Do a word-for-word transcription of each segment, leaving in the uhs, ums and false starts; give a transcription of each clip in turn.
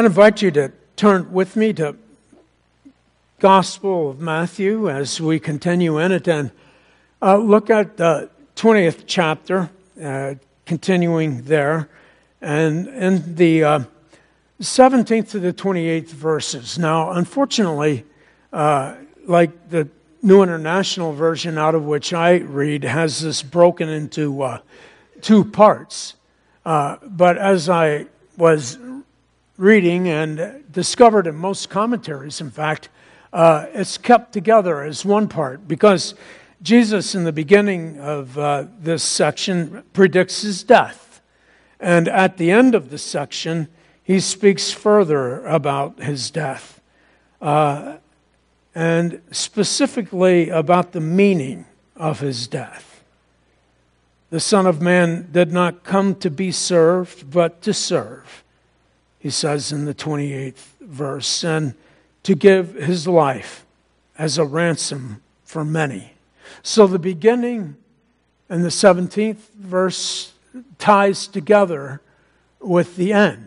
I'd invite you to turn with me to Gospel of Matthew as we continue in it, and uh, look at the twentieth chapter, uh, continuing there, and in the uh, seventeenth to the twenty-eighth verses. Now, unfortunately, uh, like the New International Version out of which I read, has this broken into uh, two parts. Uh, but as I was reading and discovered in most commentaries, in fact, uh, it's kept together as one part because Jesus, in the beginning of uh, this section, predicts his death. And at the end of the section, he speaks further about his death. Uh, and specifically about the meaning of his death. The Son of Man did not come to be served, but to serve, he says in the twenty-eighth verse, and to give his life as a ransom for many. So the beginning and the seventeenth verse ties together with the end.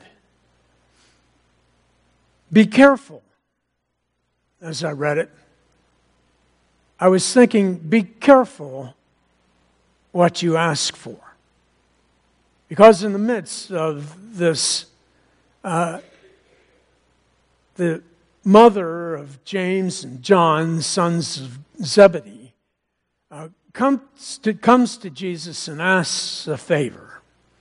Be careful. As I read it, I was thinking, be careful what you ask for. Because in the midst of this, uh, the mother of James and John, sons of Zebedee, uh, comes to, comes to Jesus and asks a favor.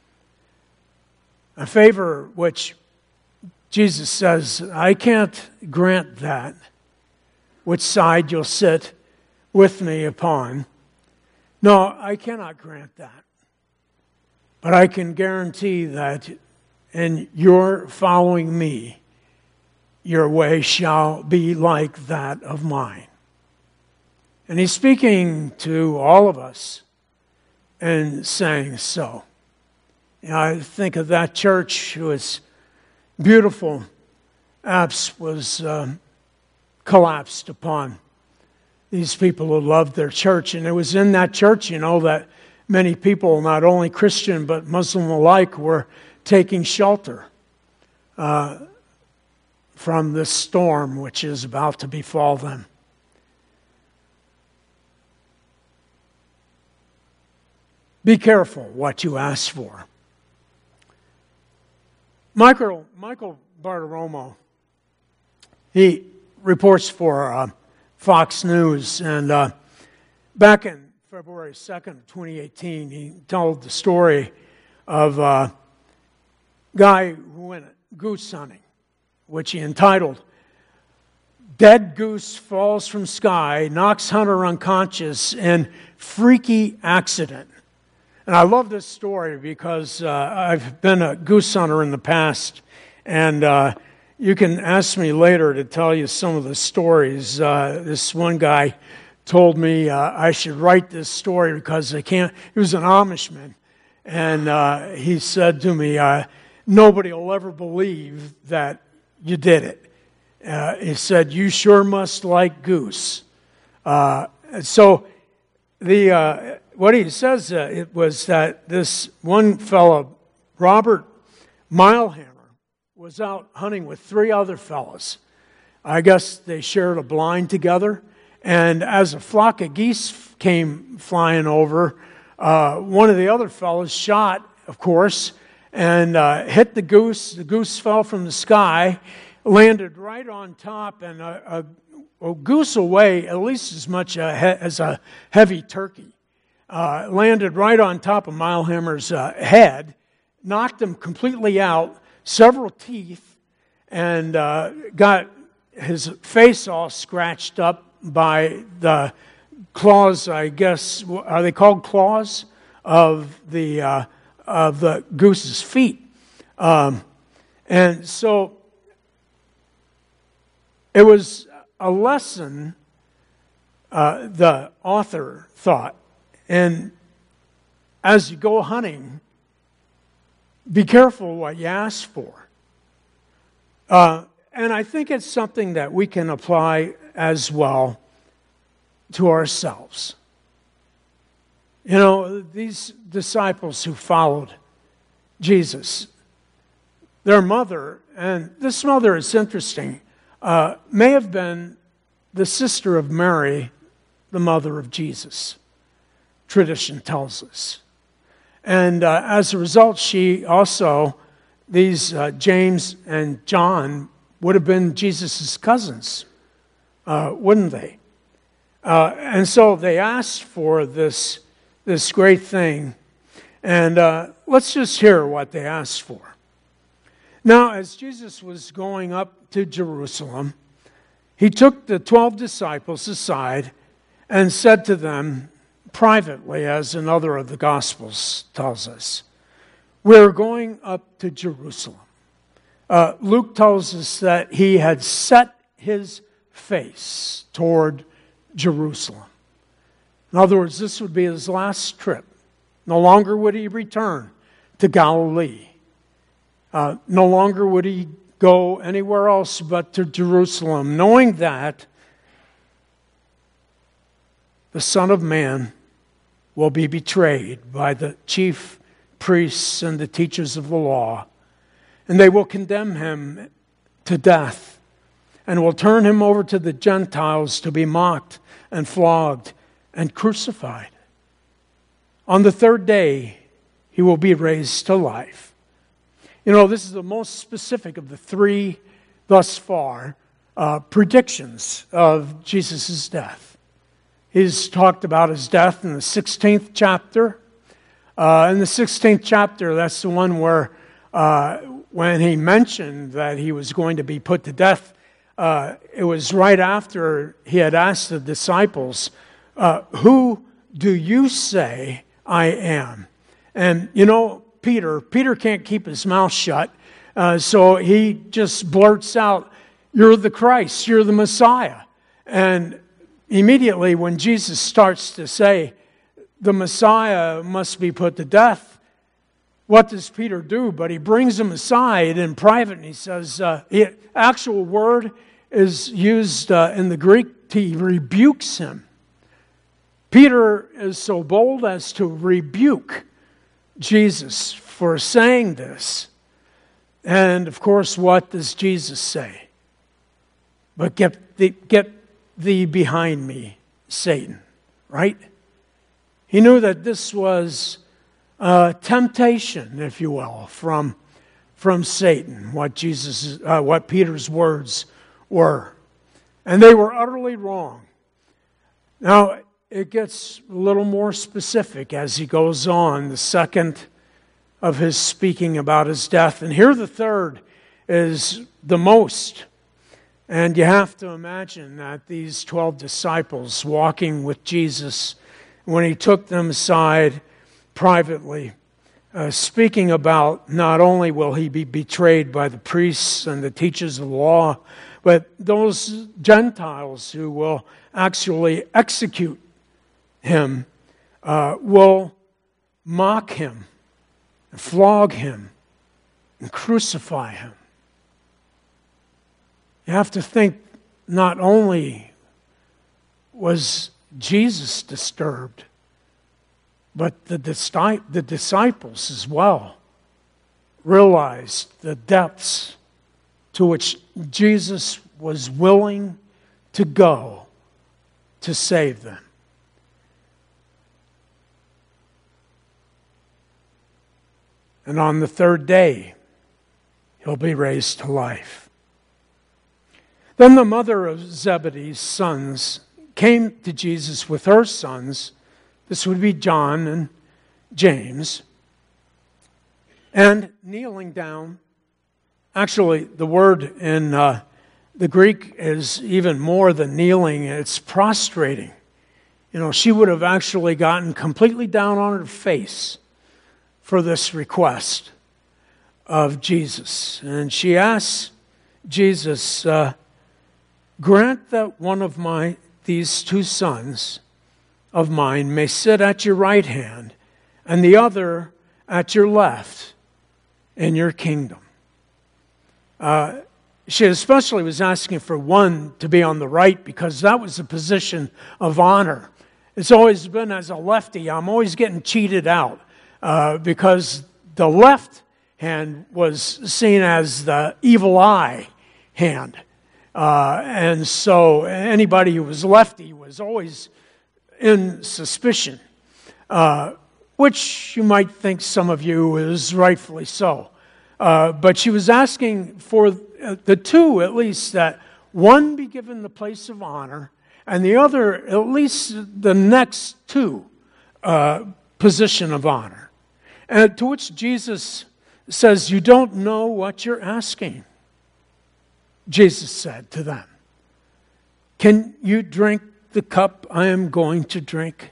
A favor which Jesus says, I can't grant that. Which side you'll sit with me upon. No, I cannot grant that. But I can guarantee that in your following me, your way shall be like that of mine. And he's speaking to all of us and saying so. You know, I think of that church who was beautiful. Apps was Um, collapsed upon these people who loved their church. And it was in that church, you know, that many people, not only Christian but Muslim alike, were taking shelter uh, from this storm which is about to befall them. Be careful what you ask for. Michael, Michael Bartiromo, he reports for uh, Fox News, and uh, back in February second, twenty eighteen, he told the story of a guy who went goose hunting, which he entitled, Dead Goose Falls from Sky, Knocks Hunter Unconscious in Freaky Accident. And I love this story because uh, I've been a goose hunter in the past, and uh, you can ask me later to tell you some of the stories. Uh, this one guy told me uh, I should write this story because I can't. He was an Amishman, and uh, he said to me, uh, "Nobody will ever believe that you did it." Uh, he said, "You sure must like goose." Uh, so the uh, what he says uh, it was that this one fellow, Robert Milehammer, was out hunting with three other fellows. I guess they shared a blind together. And as a flock of geese came flying over, uh, one of the other fellows shot, of course, and uh, hit the goose. The goose fell from the sky, landed right on top, and a, a, a goose will weigh at least as much a he- as a heavy turkey. Uh, landed right on top of Milehammer's uh, head, knocked him completely out, several teeth, and uh, got his face all scratched up by the claws, I guess, are they called claws, of the uh, of the goose's feet. Um, and so it was a lesson, uh, the author thought, and as you go hunting, be careful what you ask for. Uh, and I think it's something that we can apply as well to ourselves. You know, these disciples who followed Jesus, their mother and this mother is interesting, uh, may have been the sister of Mary, the mother of Jesus, tradition tells us. And uh, as a result, she also, these uh, James and John would have been Jesus' cousins, uh, wouldn't they? Uh, and so they asked for this, this great thing. And uh, let's just hear what they asked for. Now, as Jesus was going up to Jerusalem, he took the twelve disciples aside and said to them privately, as another of the Gospels tells us, "We're going up to Jerusalem." Uh, Luke tells us that he had set his face toward Jerusalem. In other words, this would be his last trip. No longer would he return to Galilee. Uh, no longer would he go anywhere else but to Jerusalem, knowing that the Son of Man will be betrayed by the chief priests and the teachers of the law, and they will condemn him to death and will turn him over to the Gentiles to be mocked and flogged and crucified. On the third day, he will be raised to life. You know, this is the most specific of the three, thus far, uh, predictions of Jesus' death. He's talked about his death in the sixteenth chapter. Uh, in the sixteenth chapter, that's the one where uh, when he mentioned that he was going to be put to death, uh, it was right after he had asked the disciples, uh, who do you say I am? And, you know, Peter, Peter can't keep his mouth shut, uh, so he just blurts out, "You're the Christ, you're the Messiah." And immediately when Jesus starts to say, the Messiah must be put to death, what does Peter do? But he brings him aside in private and he says, uh, the actual word is used uh, in the Greek, he rebukes him. Peter is so bold as to rebuke Jesus for saying this. And of course, what does Jesus say? "But get thee, get thee behind me, Satan," right? He knew that this was a temptation, if you will, from, from Satan, what Jesus, uh, what Peter's words were. And they were utterly wrong. Now, it gets a little more specific as he goes on, the second of his speaking about his death. And here the third is the most. And you have to imagine that these twelve disciples walking with Jesus, when he took them aside privately, uh, speaking about not only will he be betrayed by the priests and the teachers of the law, but those Gentiles who will actually execute him uh, will mock him, and flog him, and crucify him. You have to think not only was Jesus disturbed, but the, disci- the disciples as well realized the depths to which Jesus was willing to go to save them. And on the third day, he'll be raised to life. Then the mother of Zebedee's sons came to Jesus with her sons. This would be John and James. And kneeling down, actually the word in uh, the Greek is even more than kneeling, it's prostrating. You know, she would have actually gotten completely down on her face for this request of Jesus. And she asks Jesus, uh, grant that one of my these two sons of mine may sit at your right hand and the other at your left in your kingdom. Uh, she especially was asking for one to be on the right because that was a position of honor. It's always been, as a lefty, I'm always getting cheated out uh, because the left hand was seen as the evil eye hand. Uh, and so anybody who was lefty was always in suspicion, uh, which you might think some of you is rightfully so. Uh, but she was asking for the two, at least, that one be given the place of honor, and the other, at least the next two, uh, position of honor. And to which Jesus says, you don't know what you're asking. Jesus said to them, can you drink the cup I am going to drink?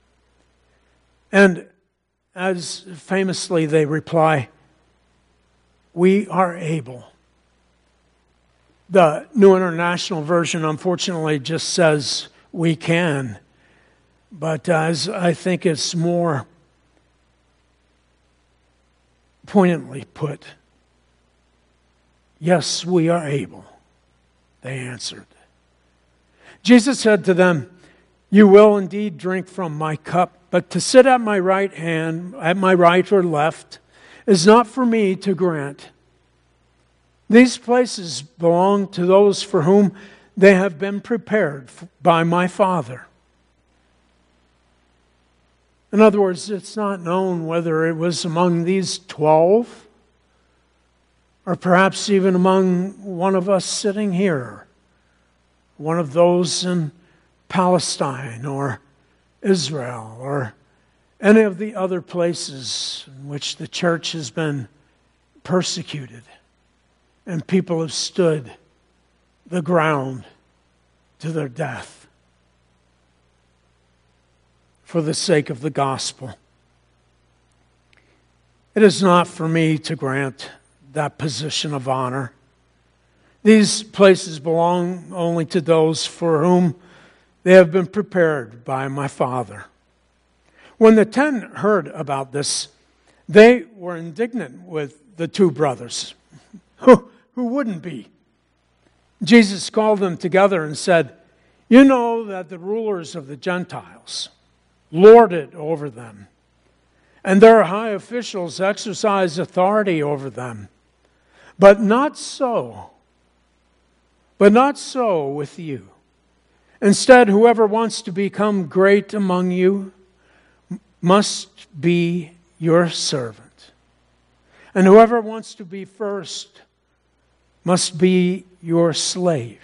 And as famously they reply, we are able. The New International Version, unfortunately, just says we can. But as I think it's more poignantly put, yes, we are able, they answered. Jesus said to them, you will indeed drink from my cup, but to sit at my right hand, at my right or left, is not for me to grant. These places belong to those for whom they have been prepared by my Father. In other words, it's not known whether it was among these twelve, or perhaps even among one of us sitting here, one of those in Palestine or Israel or any of the other places in which the church has been persecuted and people have stood the ground to their death for the sake of the gospel. It is not for me to grant that position of honor. These places belong only to those for whom they have been prepared by my Father. When the ten heard about this, they were indignant with the two brothers. Who, who wouldn't be? Jesus called them together and said, you know that the rulers of the Gentiles lord it over them, and their high officials exercise authority over them. But not so. But not so with you. Instead, whoever wants to become great among you must be your servant. And whoever wants to be first must be your slave.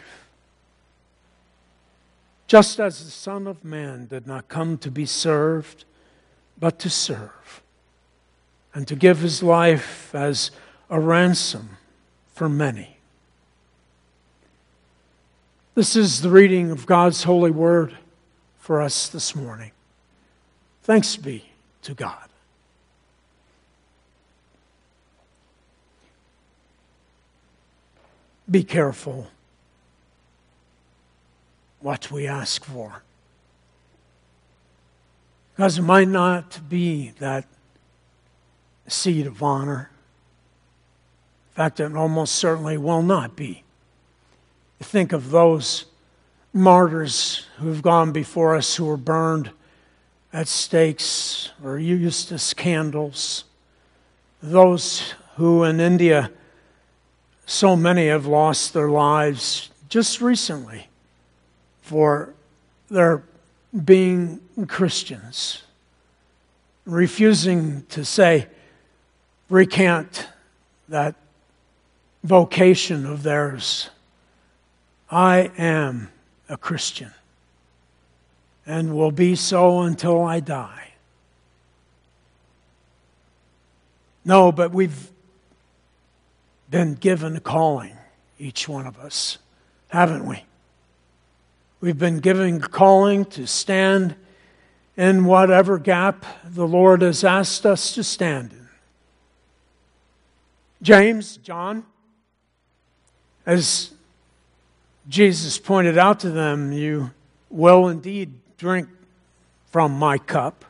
Just as the Son of Man did not come to be served, but to serve, and to give his life as a ransom for many. This is the reading of God's holy word for us this morning. Thanks be to God. Be careful what we ask for, because it might not be that seat of honor. In fact, it almost certainly will not be. Think of those martyrs who have gone before us who were burned at stakes or used as candles. Those who in India, so many have lost their lives just recently for their being Christians, refusing to say, recant that vocation of theirs. I am a Christian and will be so until I die. No, but we've been given a calling, each one of us, haven't we? We've been given a calling to stand in whatever gap the Lord has asked us to stand in. James, John, as Jesus pointed out to them, you will indeed drink from my cup.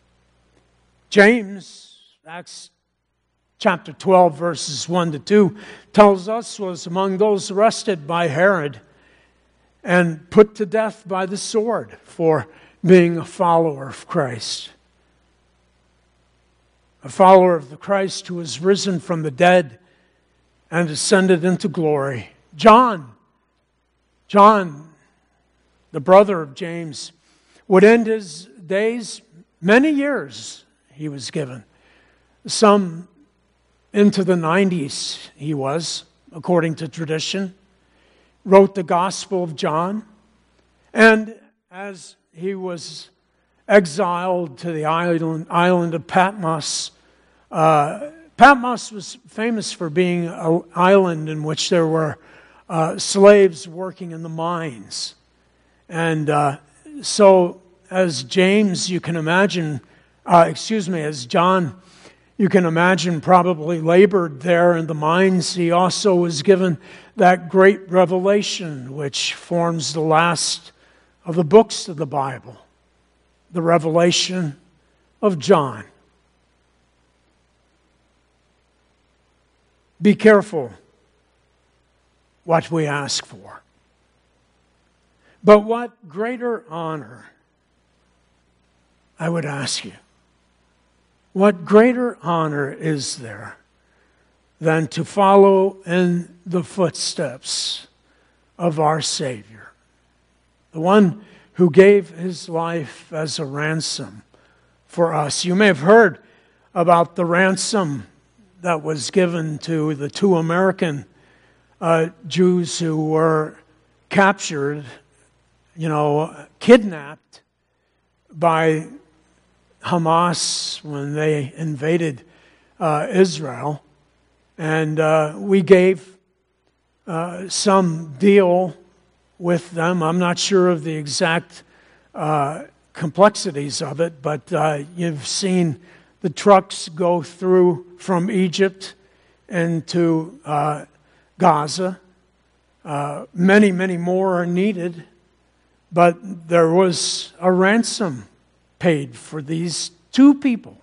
James, Acts chapter twelve, verses one to two, tells us was among those arrested by Herod and put to death by the sword for being a follower of Christ. a follower of the Christ who was risen from the dead and ascended into glory. John, John, the brother of James, would end his days, many years he was given. Some into the nineties he was, according to tradition, wrote the Gospel of John. And as he was exiled to the island, island of Patmos, uh, Patmos was famous for being an island in which there were uh, slaves working in the mines. And uh, so as James, you can imagine, uh, excuse me, as John, you can imagine probably labored there in the mines, he also was given that great revelation which forms the last of the books of the Bible, the revelation of John. Be careful what we ask for. But what greater honor, I would ask you, what greater honor is there than to follow in the footsteps of our Savior, the one who gave his life as a ransom for us? You may have heard about the ransom that was given to the two American uh, Jews who were captured, you know, kidnapped by Hamas when they invaded uh, Israel. And uh, we gave uh, some deal with them. I'm not sure of the exact uh, complexities of it, but uh, you've seen the trucks go through from Egypt into uh, Gaza. Uh, many, many more are needed, but there was a ransom paid for these two people.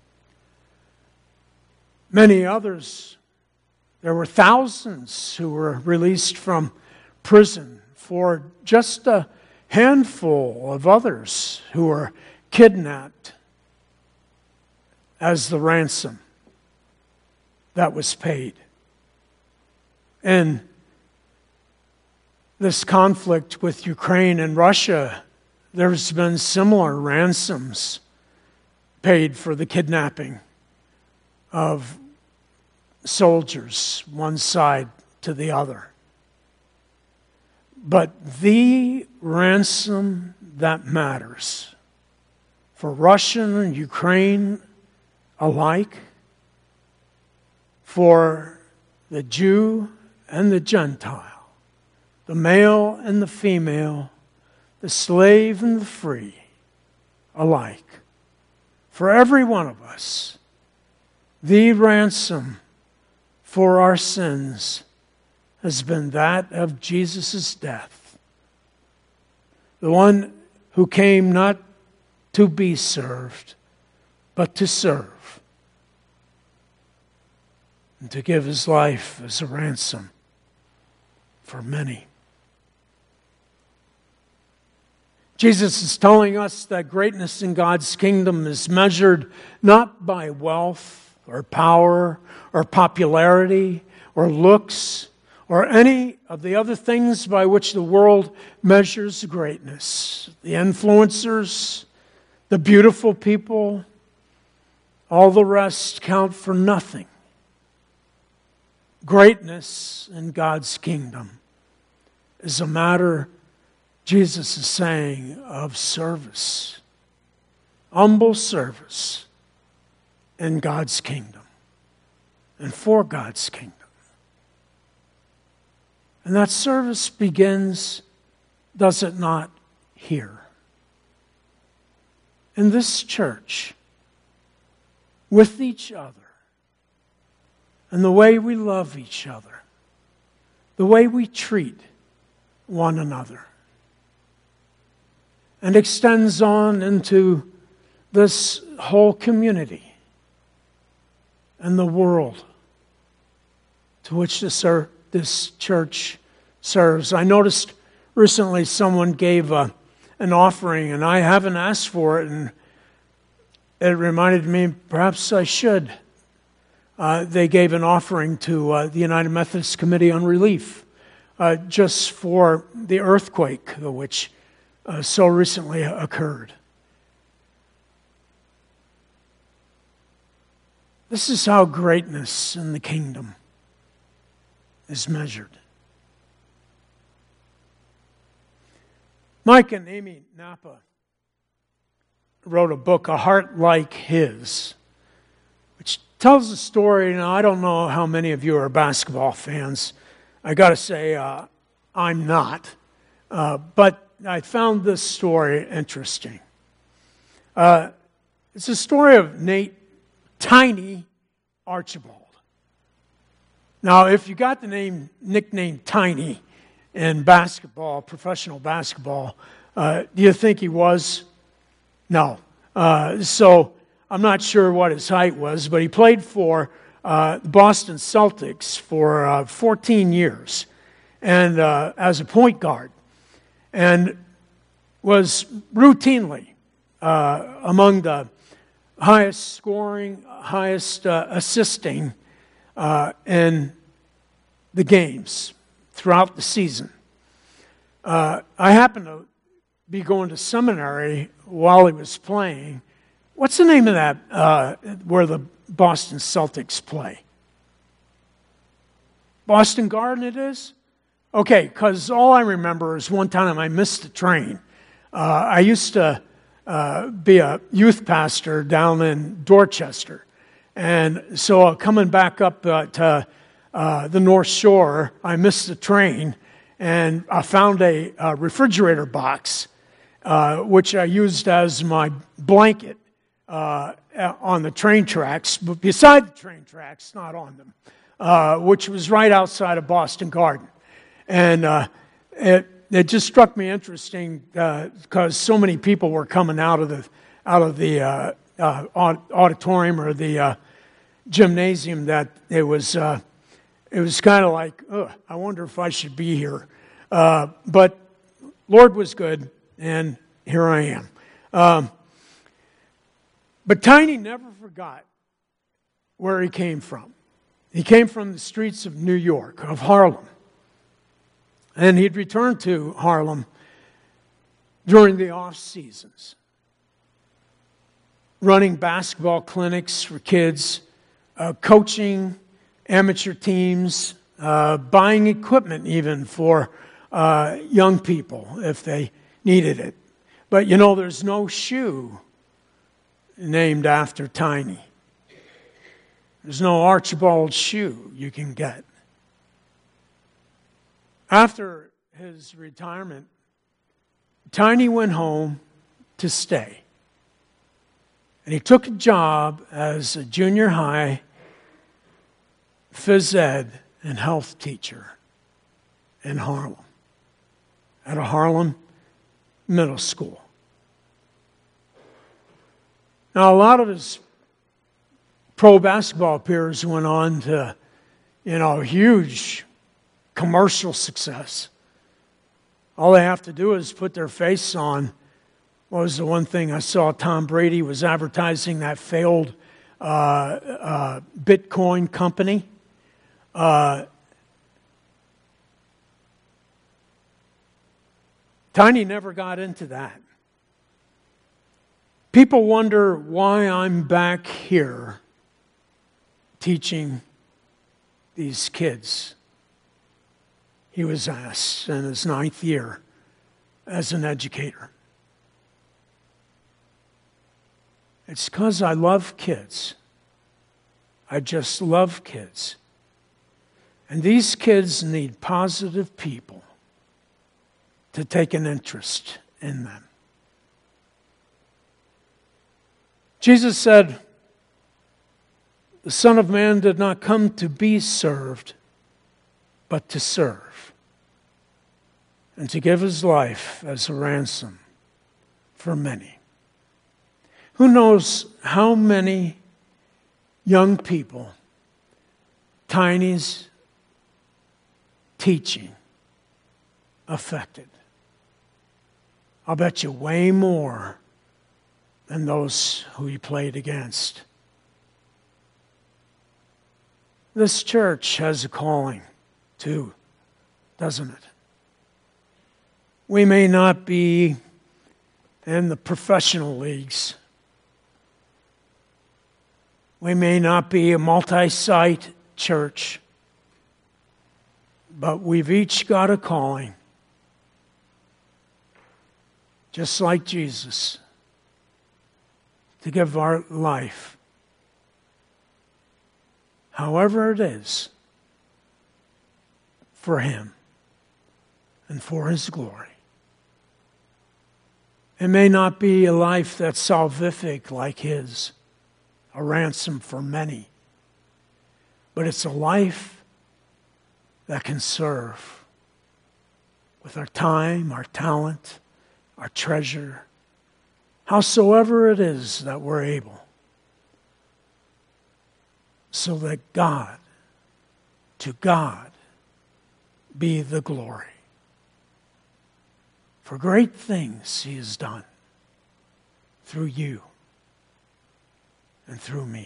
Many others, there were thousands who were released from prison for just a handful of others who were kidnapped as the ransom that was paid. In this conflict with Ukraine and Russia, there's been similar ransoms paid for the kidnapping of soldiers, one side to the other. But the ransom that matters for Russia and Ukraine alike, for the Jew and the Gentile, the male and the female, the slave and the free alike, for every one of us, the ransom for our sins has been that of Jesus' death. The one who came not to be served, but to serve, and to give his life as a ransom for many. Jesus is telling us that greatness in God's kingdom is measured not by wealth or power or popularity or looks or any of the other things by which the world measures greatness. The influencers, the beautiful people, all the rest count for nothing. Greatness in God's kingdom is a matter, Jesus is saying, of service. Humble service in God's kingdom and for God's kingdom. And that service begins, does it not, here? In this church, with each other, and the way we love each other, the way we treat one another, and extends on into this whole community and the world to which this, er, this church serves. I noticed recently someone gave a, an offering, and I haven't asked for it, and it reminded me perhaps I should. Uh, they gave an offering to uh, the United Methodist Committee on Relief uh, just for the earthquake which uh, so recently occurred. This is how greatness in the kingdom is measured. Mike and Amy Napa wrote a book, A Heart Like His, which tells the story. Now, I don't know how many of you are basketball fans. I got to say, uh, I'm not. Uh, but I found this story interesting. Uh, it's a story of Nate Tiny Archibald. Now, if you got the name, nickname Tiny in basketball, professional basketball, uh, do you think he was? No. Uh, so I'm not sure what his height was, but he played for uh, the Boston Celtics for uh, fourteen years, and uh, as a point guard, and was routinely uh, among the highest scoring, highest uh, assisting uh, in the games throughout the season. Uh, I happened to be going to seminary while he was playing. What's the name of that uh, where the Boston Celtics play? Boston Garden it is? Okay, because all I remember is one time I missed the train. Uh, I used to uh, be a youth pastor down in Dorchester. And so coming back up uh, to uh, the North Shore, I missed the train, and I found a, a refrigerator box, uh, which I used as my blanket uh, on the train tracks, but beside the train tracks, not on them, uh, which was right outside of Boston Garden. And uh, it, it just struck me interesting because uh, so many people were coming out of the out of the uh, uh, auditorium or the uh, gymnasium that it was uh, it was kind of like, ugh, I wonder if I should be here. Uh, but Lord was good, and here I am. Um, but Tiny never forgot where he came from. He came from the streets of New York, of Harlem. And he'd returned to Harlem during the off seasons, running basketball clinics for kids, uh, coaching amateur teams, uh, buying equipment even for uh, young people if they needed it. But you know, there's no shoe named after Tiny. There's no Archibald shoe you can get. After his retirement, Tiny went home to stay. And he took a job as a junior high phys ed and health teacher in Harlem, at a Harlem middle school. Now, a lot of his pro basketball peers went on to, you know, huge commercial success. All they have to do is put their face on. What was the one thing I saw? Tom Brady was advertising that failed uh, uh, Bitcoin company. Uh, Tiny never got into that. People wonder why I'm back here teaching these kids. He was asked in his ninth year as an educator. It's because I love kids. I just love kids. And these kids need positive people to take an interest in them. Jesus said, "The Son of Man did not come to be served, but to serve, and to give his life as a ransom for many." Who knows how many young people Tiny's teaching affected? I'll bet you way more than those who he played against. This church has a calling too, doesn't it? We may not be in the professional leagues. We may not be a multi-site church, but we've each got a calling, just like Jesus, to give our life, however it is, for Him and for His glory. It may not be a life that's salvific like His, a ransom for many, but it's a life that can serve with our time, our talent, our treasure, howsoever it is that we're able, so that God, to God, be the glory. For great things He has done through you and through me.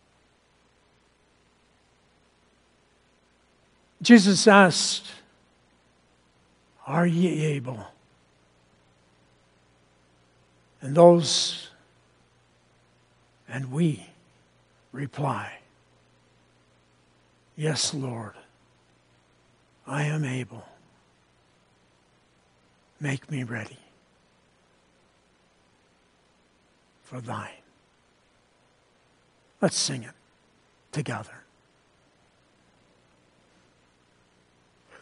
Jesus asked, "Are ye able?" And those, and we, reply, "Yes, Lord, I am able. Make me ready for thine." Let's sing it together.